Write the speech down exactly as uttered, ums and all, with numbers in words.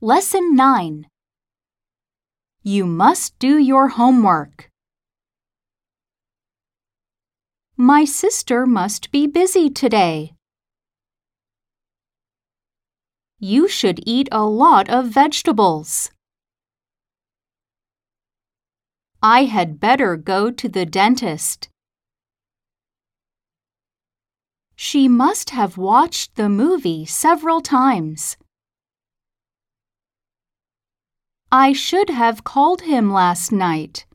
Lesson nine. You must do your homework. My sister must be busy today. You should eat a lot of vegetables. I had better go to the dentist. She must have watched the movie several times. I should have called him last night.